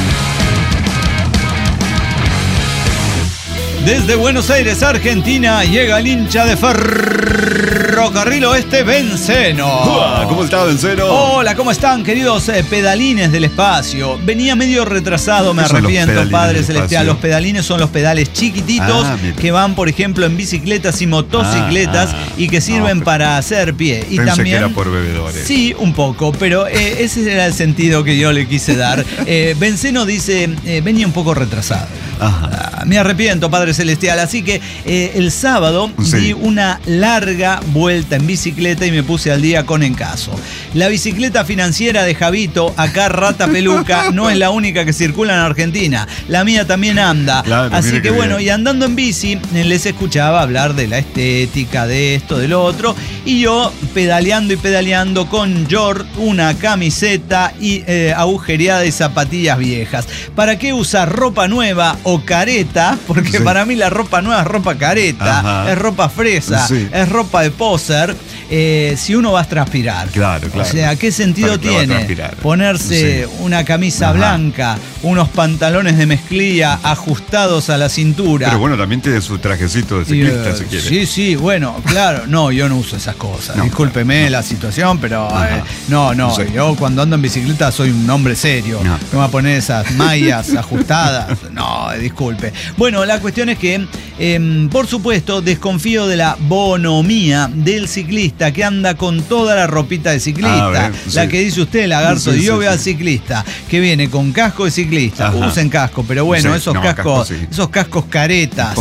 Desde Buenos Aires, Argentina, llega el hincha de Ferrocarril Oeste, Benceno. ¿Cómo está, Benceno? Hola, ¿cómo están, queridos pedalines del espacio? Venía medio retrasado, me arrepiento, Padre Celestial. Los pedalines son los pedales chiquititos que van, por ejemplo, en bicicletas y motocicletas y que sirven para hacer pie. Y pensé también, que era por bebedores. Sí, un poco, pero ese era el sentido que yo le quise dar. Benceno dice, venía un poco retrasado. Me arrepiento, Padre Celestial. Así que el sábado di una larga vuelta en bicicleta y me puse al día con Encaso. La bicicleta financiera de Javito, acá Rata Peluca, no es la única que circula en Argentina. La mía también anda. Claro, así que bueno, y andando en bici les escuchaba hablar de la estética, de esto, de lo otro, y yo pedaleando y pedaleando con short, una camiseta y agujereada y zapatillas viejas. ¿Para qué usar ropa nueva o careta? Porque para mí la ropa nueva es ropa careta, es ropa fresa, es ropa de poser, si uno va a transpirar. Claro. O sea, ¿qué sentido tiene ponerse una camisa blanca, unos pantalones de mezclilla ajustados a la cintura? Pero bueno, también tiene su trajecito de ciclista, si quiere. Sí, bueno, claro. No, yo no uso esas cosas. Discúlpeme la situación, pero no. Yo cuando ando en bicicleta soy un hombre serio. No me voy a poner esas mallas ajustadas. No, disculpe. Bueno, la cuestión es que, por supuesto, desconfío de la bonomía del ciclista que anda con toda la ropita de ciclista. La que dice usted, lagarto. Yo veo al ciclista que viene con casco de ciclista. Usen casco, pero bueno, esos cascos caretas.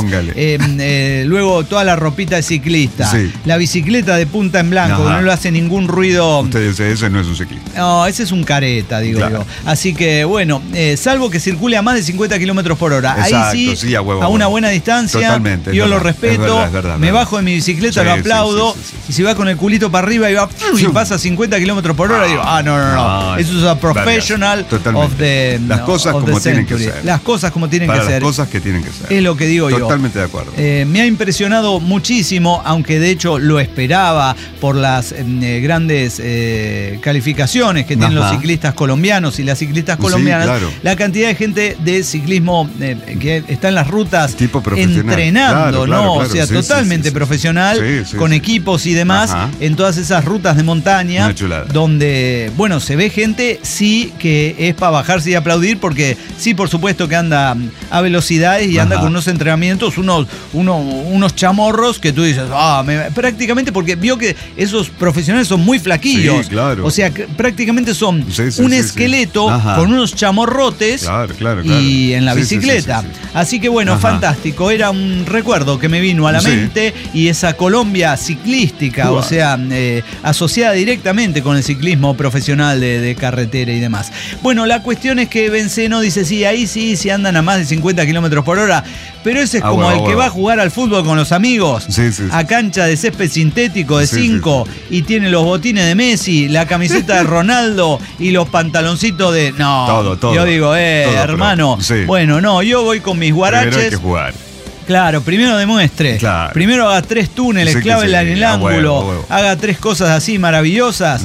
Luego toda la ropita de ciclista. La bicicleta de punta en blanco, que no le hace ningún ruido. Usted dice, ese no es un ciclista. No, ese es un careta, digo yo. Así que bueno, salvo que circule a más de 50 kilómetros por hora. Exacto, ahí sí, a una buena distancia. Totalmente. Yo lo respeto. Es verdad, me bajo de mi bicicleta, lo aplaudo. Y si va con el culito para arriba y va y pasa 50 kilómetros por hora. Y digo, no. Eso es a professional of the Las cosas of como the tienen que century. ser. Las cosas como tienen Para que ser. las cosas que tienen que ser. Es lo que digo yo. Totalmente de acuerdo. Me ha impresionado muchísimo, aunque de hecho lo esperaba por las grandes calificaciones que tienen los ciclistas colombianos y las ciclistas colombianas, claro. la cantidad de gente de ciclismo que está en las rutas tipo entrenando, ¿no? O sea, totalmente profesional, con equipos y demás, en todas esas rutas de montaña, donde, bueno, se ve gente, sí, que es para bajarse y aplaudir, porque sí, por supuesto que anda a velocidades y anda con unos entrenamientos, unos chamorros que tú dices, prácticamente, porque vio que esos profesionales son muy flaquillos. Sí, claro. O sea, prácticamente son un esqueleto con unos chamorrotes y en la bicicleta. Así que bueno, fantástico. Era un recuerdo que me vino a la mente, y esa Colombia ciclística, o sea, asociada directamente con el ciclismo profesional de carretera y demás. Bueno, la cuestión es que Benceno dice, sí, ahí sí andan a más de 50 kilómetros por hora, pero ese es como el que va a jugar al fútbol con los amigos, a cancha de césped sintético de 5 y tiene los botines de Messi, la camiseta de Ronaldo y los pantaloncitos de... No, todo. Yo digo, hermano, bueno, no, yo voy con mis guaraches. Pero hay que jugar. Claro, primero demuestre. Claro. Primero haga 3 túneles, clávela en el ángulo, haga 3 cosas así maravillosas,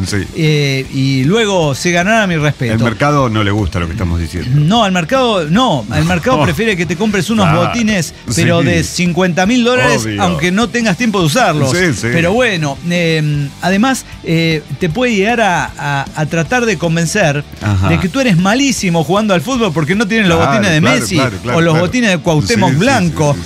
y luego se ganará mi respeto. El mercado no le gusta lo que estamos diciendo. No, al mercado prefiere que te compres unos botines, pero de $50.000, aunque no tengas tiempo de usarlos. Pero bueno, además te puede llegar a tratar de convencer de que tú eres malísimo jugando al fútbol porque no tienes los botines de Messi o los botines de Cuauhtémoc Blanco.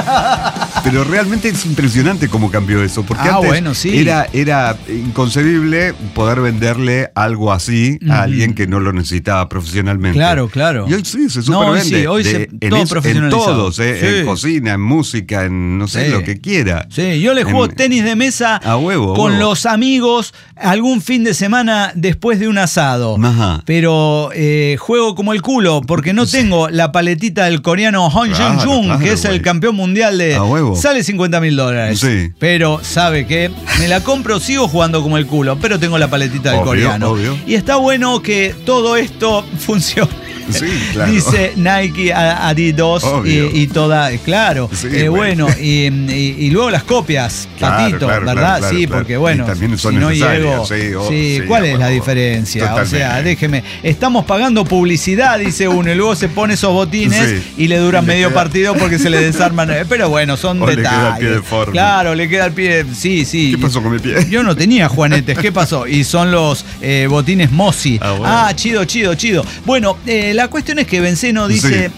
Pero realmente es impresionante cómo cambió eso, porque antes era inconcebible poder venderle algo así a alguien que no lo necesitaba profesionalmente. Claro. Y hoy sí, se supervende. Hoy todo profesionalizado. En todos, en cocina, en música, en no sé, lo que quiera. Sí, yo le juego tenis de mesa a huevo, con los amigos algún fin de semana después de un asado. Pero juego como el culo porque no tengo la paletita del coreano Hong Jung, que es el campeón mundial de... Sale $50.000. Sí. Pero, ¿sabe qué? Me la compro, sigo jugando como el culo, pero tengo la paletita del coreano. Y está bueno que todo esto funcione. Sí, claro. Dice Nike, Adidas y toda, claro. Bueno, y luego las copias, Patito, ¿verdad? Sí, porque bueno, son si no llego. ¿Cuál es la diferencia? Totalmente. O sea, déjeme, estamos pagando publicidad, dice uno, y luego se pone esos botines y le duran medio partido porque se le desarman. Pero bueno, son detalles. Le queda el pie deforme. Claro, le queda el pie. Sí. ¿Qué pasó con mi pie? Yo no tenía juanetes, ¿qué pasó? Y son los botines Mosi. Chido. Bueno, la cuestión es que Benceno dice,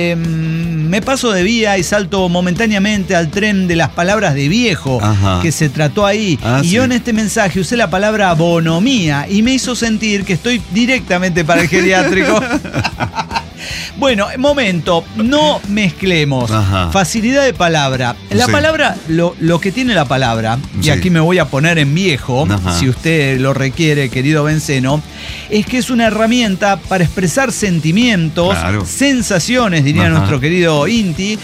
me paso de vía y salto momentáneamente al tren de las palabras de viejo que se trató ahí. Y yo en este mensaje usé la palabra bonomía y me hizo sentir que estoy directamente para el geriátrico. Bueno, momento, no mezclemos facilidad de palabra. La palabra, lo que tiene la palabra, y aquí me voy a poner en viejo, si usted lo requiere, querido Benceno, es que es una herramienta para expresar sentimientos, sensaciones, diría nuestro querido Inti,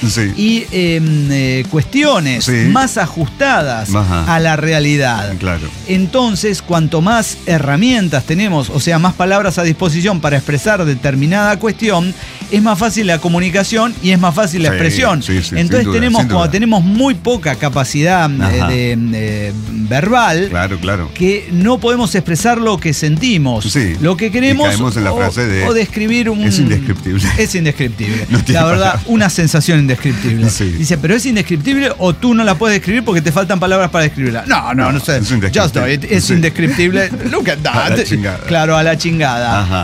y cuestiones más ajustadas a la realidad. Entonces, cuanto más herramientas tenemos, o sea, más palabras a disposición para expresar determinada cuestión, es más fácil la comunicación y es más fácil la expresión. Entonces cuando tenemos muy poca capacidad verbal, que no podemos expresar lo que sentimos, lo que queremos, caemos en la frase de describir es indescriptible. Es indescriptible. La verdad, una sensación indescriptible. Dice, pero es indescriptible o tú no la puedes describir porque te faltan palabras para describirla. No sé. Just do it. Es indescriptible. Look at that. Claro, a la chingada.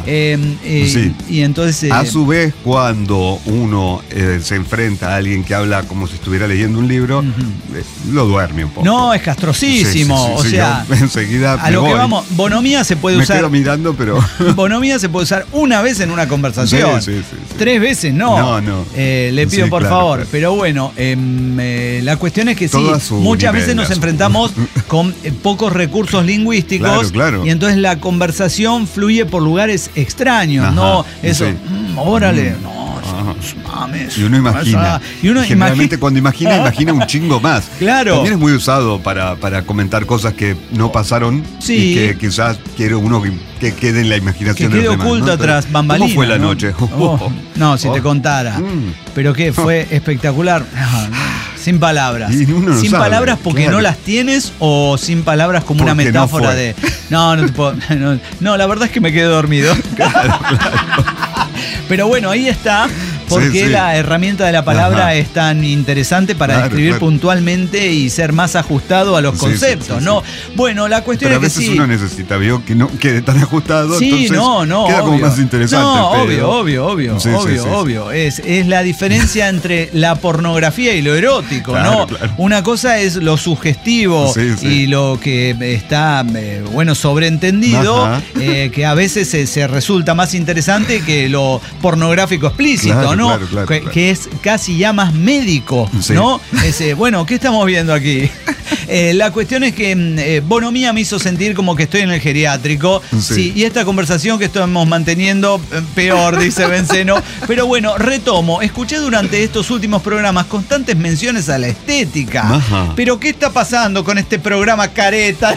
Y entonces... a su vez, cuando uno se enfrenta a alguien que habla como si estuviera leyendo un libro, lo duerme un poco. No, es castrosísimo. O sea, enseguida a lo que vamos, bonomía se puede usar. Me quedo mirando, pero... Bonomía se puede usar una vez en una conversación. 3 veces no. Le pido por favor. Pero bueno, la cuestión es que muchas veces nos enfrentamos con pocos recursos lingüísticos. Y entonces la conversación fluye por lugares extraños. No, eso, órale, no. mames. Y uno imagina. Generalmente cuando imagina un chingo más. Claro. También es muy usado para comentar cosas que no pasaron. Sí. Y que quizás quiere uno que quede en la imaginación que de quede los demás, oculta ¿no? tras bambalinas. ¿Cómo fue la noche? No, si te contara. Pero qué, fue espectacular. Sin palabras. Sin sabe, palabras porque claro. no las tienes, o sin palabras como una metáfora de. No te puedo. No, la verdad es que me quedé dormido. Claro. Pero bueno, ahí está. Porque la herramienta de la palabra es tan interesante para describir puntualmente y ser más ajustado a los conceptos, ¿no? Bueno, la cuestión es que a veces uno necesita, vio, que no quede tan ajustado, entonces queda como más interesante. No, obvio. Es la diferencia entre la pornografía y lo erótico, ¿no? Claro. Una cosa es lo sugestivo y lo que está, sobreentendido, que a veces se resulta más interesante que lo pornográfico explícito, ¿no? Claro. Que es casi ya más médico, ¿no? ¿Qué estamos viendo aquí? La cuestión es que Bonomía me hizo sentir como que estoy en el geriátrico. Sí, y esta conversación que estamos manteniendo, peor, dice Benceno. Pero bueno, retomo. Escuché durante estos últimos programas constantes menciones a la estética. Pero ¿qué está pasando con este programa careta?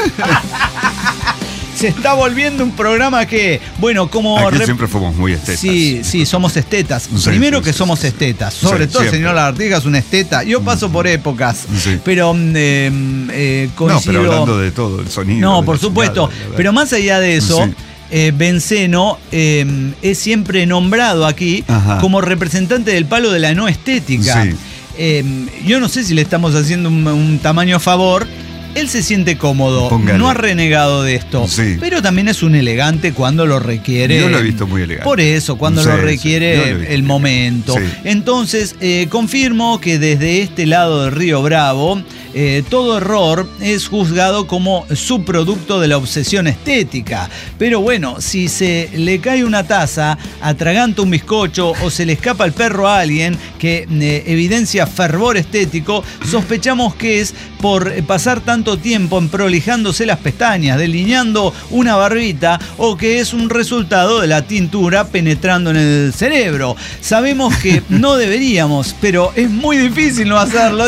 Se está volviendo un programa que, como... Aquí siempre fuimos muy estetas. Sí, somos estetas. Primero que somos estetas. Sobre todo el señor Lagartija es un esteta. Yo paso por épocas. Pero coincido... No, pero hablando de todo, el sonido. No, por supuesto. Pero más allá de eso... Benceno es siempre nombrado aquí como representante del palo de la no estética. Yo no sé si le estamos haciendo un tamaño favor. Él se siente cómodo, no ha renegado de esto, pero también es un elegante cuando lo requiere. Yo lo he visto muy elegante. Por eso, cuando lo requiere el momento. Entonces, confirmo que desde este lado del Río Bravo, todo error es juzgado como subproducto de la obsesión estética. Pero bueno, si se le cae una taza, atraganta un bizcocho o se le escapa el perro a alguien que evidencia fervor estético, sospechamos que es por pasar tanto tiempo emprolijándose las pestañas, delineando una barbita, o que es un resultado de la tintura penetrando en el cerebro. Sabemos que no deberíamos, pero es muy difícil no hacerlo.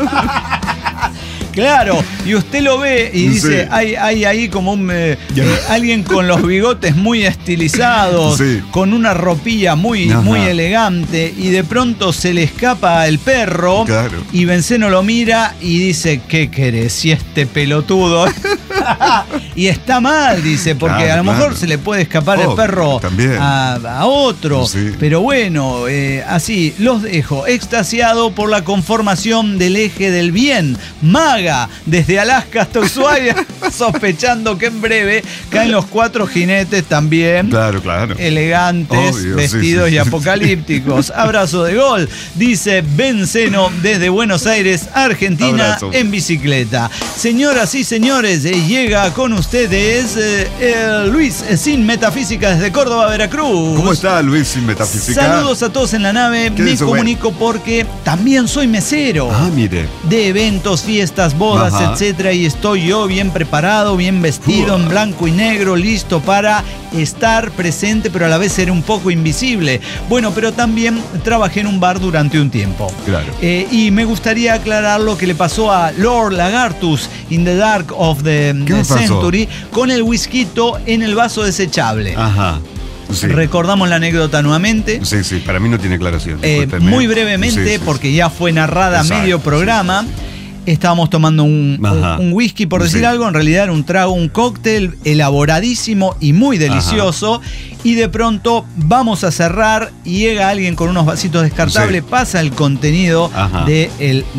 Claro, y usted lo ve y dice, hay ahí como alguien con los bigotes muy estilizados, con una ropilla muy elegante, y de pronto se le escapa el perro, y Benceno lo mira y dice, ¿qué querés? Si este pelotudo... Y está mal, dice, porque a lo mejor se le puede escapar el perro a otro. Pero bueno, así los dejo, extasiado por la conformación del eje del bien. Maga, desde Alaska hasta Ushuaia, sospechando que en breve caen los 4 jinetes también. Claro. Elegantes, vestidos y apocalípticos. Abrazo de gol, dice Benceno desde Buenos Aires, Argentina, en bicicleta. Señoras y señores, llega con ustedes Luis Sin Metafísica desde Córdoba, Veracruz. ¿Cómo está Luis Sin Metafísica? Saludos a todos en la nave. Me comunico porque también soy mesero. Mire. De eventos, fiestas, bodas, etcétera. Y estoy yo bien preparado, bien vestido, en blanco y negro, listo para estar presente, pero a la vez ser un poco invisible. Bueno, pero también trabajé en un bar durante un tiempo. Claro. Y me gustaría aclarar lo que le pasó a Lord Lagartus in the Dark of the Century con el whisky en el vaso desechable. Recordamos la anécdota nuevamente. Para mí no tiene aclaración. Muy brevemente, porque ya fue narrada medio programa. Estábamos tomando un whisky, por decir algo. En realidad era un trago, un cóctel elaboradísimo y muy delicioso. Y de pronto vamos a cerrar y llega alguien con unos vasitos descartables, pasa el contenido de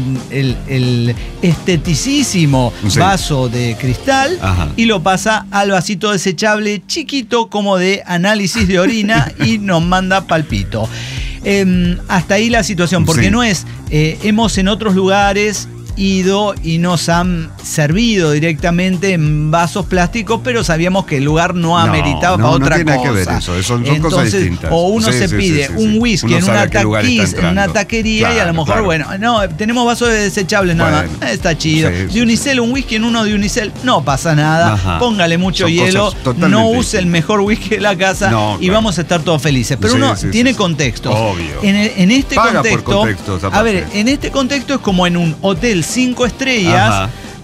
el esteticísimo vaso de cristal y lo pasa al vasito desechable chiquito como de análisis de orina y nos manda palpito. Hasta ahí la situación, porque no es, hemos en otros lugares ido y nos han servido directamente en vasos plásticos, pero sabíamos que el lugar no ameritaba para otra cosa. No tiene que ver eso, son cosas distintas. O uno se pide un whisky en una taquería y a lo mejor, bueno, no, tenemos vasos desechables nada más. Está chido. De unicel, un whisky en uno de unicel, no pasa nada. Ajá. Póngale mucho hielo, no use el mejor whisky de la casa y vamos a estar todos felices. Pero uno tiene contextos. Obvio. En este Paga contexto, por contextos, a ver, en este contexto es como en un hotel 5 estrellas.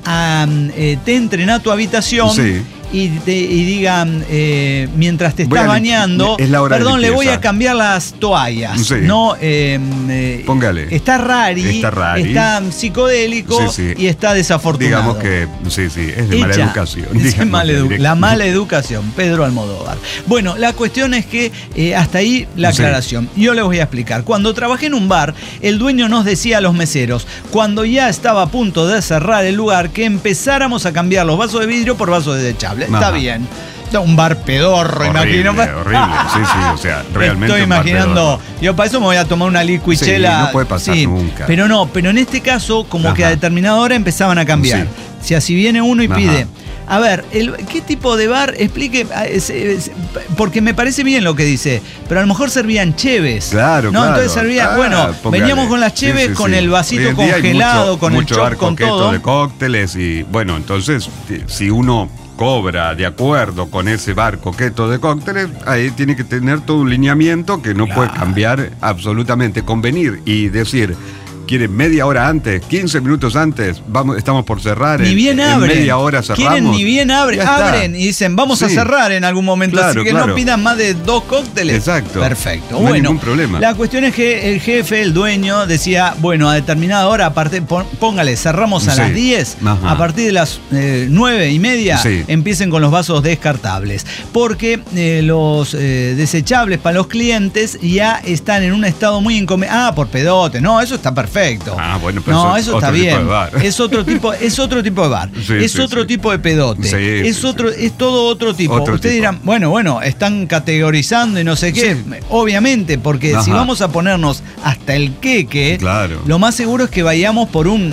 Te entren a tu habitación y digan, mientras te estás bañando, perdón, le voy a cambiar las toallas. No, póngale. Está rari, está psicodélico y está desafortunado. Digamos que es de mala educación. La mala educación, Pedro Almodóvar. Bueno, la cuestión es que hasta ahí la aclaración. Yo les voy a explicar. Cuando trabajé en un bar, el dueño nos decía a los meseros, cuando ya estaba a punto de cerrar el lugar, que empezáramos a cambiar los vasos de vidrio por vasos desechables. Está bien. Un bar pedorro, imagino. Horrible, o sea, realmente. Estoy imaginando. Yo para eso me voy a tomar una licuichela. No puede pasar nunca. Pero en este caso, como que a determinada hora empezaban a cambiar. Si así viene uno y pide. A ver, ¿qué tipo de bar? Explique, porque me parece bien lo que dice, pero a lo mejor servían cheves. Claro. Entonces servían, veníamos con las cheves, con el vasito congelado, con el chop, con todo. De cócteles y bueno, entonces, si uno cobra de acuerdo con ese bar coqueto de cócteles, ahí tiene que tener todo un lineamiento que no puede cambiar absolutamente. Convenir y decir, quieren media hora antes, 15 minutos antes, estamos por cerrar. Ni bien abren. En media hora cerramos. Quieren ni bien abren y dicen, vamos a cerrar en algún momento, así que no pidan más de 2 cócteles. Exacto. Perfecto. No hay ningún problema. La cuestión es que el jefe, el dueño, decía, bueno, a determinada hora, aparte, póngale, cerramos a las 10, a partir de las 9:30, empiecen con los vasos descartables. Porque los desechables para los clientes ya están en un estado muy inconveniente. por pedote. No, eso está perfecto. Bueno, pero no, eso está bien. Es otro tipo de bar. Es otro tipo de pedote. Es todo otro tipo. Ustedes dirán, bueno, están categorizando y no sé qué. Obviamente, porque si vamos a ponernos hasta el queque, lo más seguro es que vayamos por un,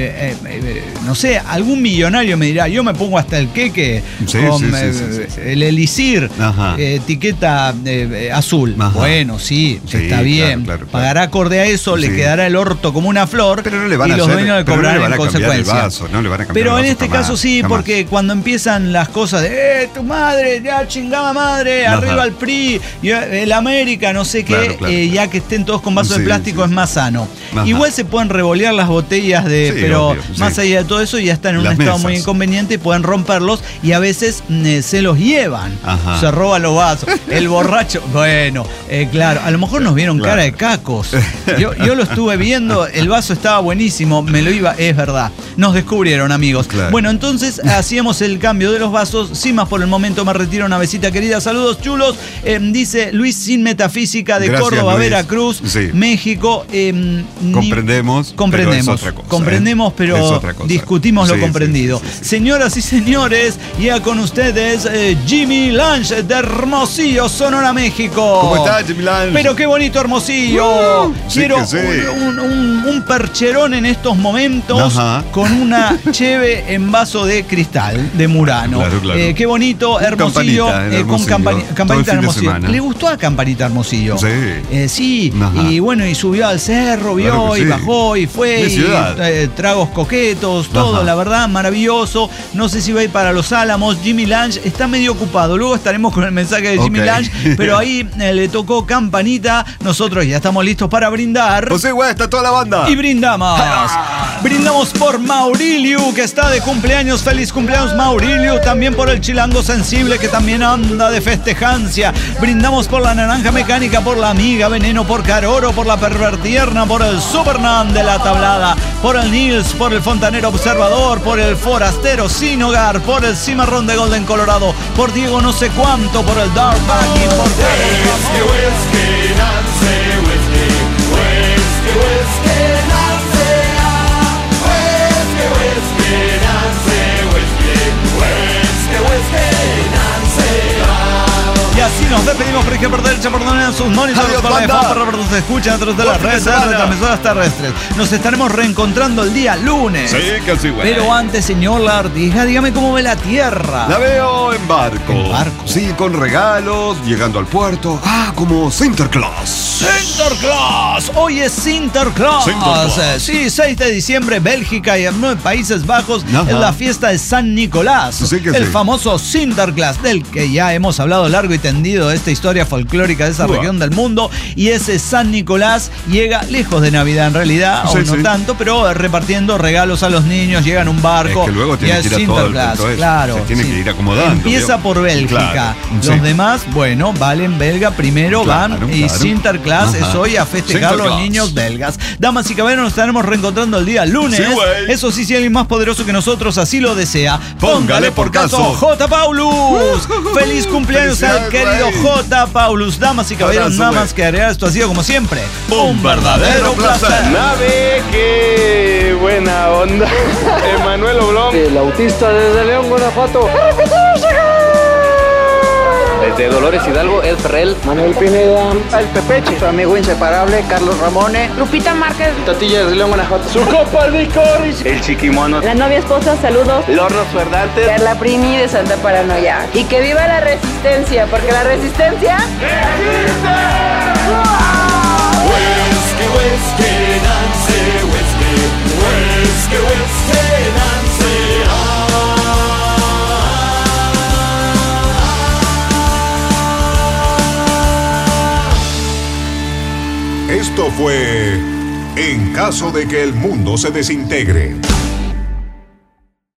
no sé, algún millonario me dirá, yo me pongo hasta el queque con el elixir, etiqueta azul. Bueno, está bien. Claro. Pagará acorde a eso, le quedará el orto como una flor, pero no le van y a los dueños le cobrarán en consecuencia. Pero en este caso porque cuando empiezan las cosas de tu madre, ya chingada madre, arriba el PRI, el América, no sé qué, ya que estén todos con vasos de plástico es más sano. Igual se pueden revolear las botellas pero más allá de todo eso ya están en un estado muy inconveniente y pueden romperlos y a veces se los llevan. Se roban los vasos. El borracho, claro, a lo mejor nos vieron cara de cacos. Yo lo estuve viendo, el vaso estaba buenísimo, es verdad. Nos descubrieron, amigos. Bueno, entonces hacíamos el cambio de los vasos. Sin más por el momento, me retiro. Una besita querida. Saludos chulos. Dice Luis Sin Metafísica de Córdoba, Luis. Veracruz, México. Comprendemos. Pero es otra cosa, comprendemos, pero es otra cosa. Discutimos lo comprendido. Señoras y señores, ya con ustedes Jimmy Lange de Hermosillo, Sonora, México. ¿Cómo estás, Jimmy Lange? Pero qué bonito Hermosillo. Quiero un percherón en estos momentos con una cheve en vaso de cristal de Murano. Claro. Qué bonito, Hermosillo, con Campanita Hermosillo. ¿Le gustó a Campanita Hermosillo? Sí. Y bueno, y subió al cerro, vio y bajó y fue. Y, tragos coquetos, todo, la verdad, maravilloso. No sé si va a ir para Los Álamos. Jimmy Lange está medio ocupado. Luego estaremos con el mensaje de Jimmy Lange, pero ahí le tocó Campanita. Nosotros ya estamos listos para brindar. Está toda la banda. Y brindamos. Brindamos por Maurilio, que está de cumpleaños. Feliz cumpleaños, Maurilio. También por el Chilango Sensible, que también anda de festejancia. Brindamos por la Naranja Mecánica, por la Amiga Veneno, por Caroro, por la Pervertierna, por el Supernan de la Tablada, por el Nils, por el Fontanero Observador, por el Forastero Sin Hogar, por el Cimarrón de Golden Colorado, por Diego no sé cuánto, por el Dark Backing, por Y así nos despedimos, por ejemplo, del Gracias por donar sus monitores. Adiós, por la banda. iPhone, nos escuchan a través de las redes de transmisoras terrestres. Nos estaremos reencontrando el día lunes. Sí, que sí, güey. Pero antes, señor Lartija, dígame cómo ve la tierra. La veo en barco. ¿En barco? Sí, con regalos, llegando al puerto. Ah, como Sinterklaas. Sinterklaas, hoy es Sinterklaas. Sinterklaas. Sí, 6 de diciembre, Bélgica y en Países Bajos Ajá. es la fiesta de San Nicolás. Sí que el sí. famoso Sinterklaas, del que ya hemos hablado largo y tendido de esta historia folclórica de esa región del mundo. Y ese San Nicolás llega lejos de Navidad en realidad, Sí, o no sí. tanto, pero repartiendo regalos a los niños, llega en un barco. Es que luego y tiene es que ir a todo el Sinterklaas, punto ese. claro. Se tiene sí. que ir acomodando. Empieza digamos. por Bélgica. Claro, Los sí. demás, bueno, valen belga primero, Claro, van y claro. Sinterklaas es Ajá. hoy a festejar los Sinterklaas. niños belgas. Damas y caballeros, nos estaremos reencontrando el día lunes. Sí, güey. Eso sí, si alguien más poderoso que nosotros así lo desea, Póngale por caso. J. Paulus. Feliz cumpleaños al Felicidades, querido güey. J. Paulus. Damas y caballeros, Abrazo, nada güey. más que agregar, esto ha sido como siempre Un verdadero placer. Nave, qué buena onda. Emanuel Oblón. El autista desde León, Guanajuato. Desde Dolores Hidalgo, El Ferrell. Manuel Pineda. El Pepeche, su amigo inseparable, Carlos Ramone. Lupita Márquez. Tatilla desde León, Guanajuato. Su copa licores. El Chiquimono. La novia esposa, saludos. Lorros Ferdantes. Carla Primi de Santa Paranoia. Y que viva la resistencia, porque la resistencia... Esto fue En caso de que el mundo se desintegre.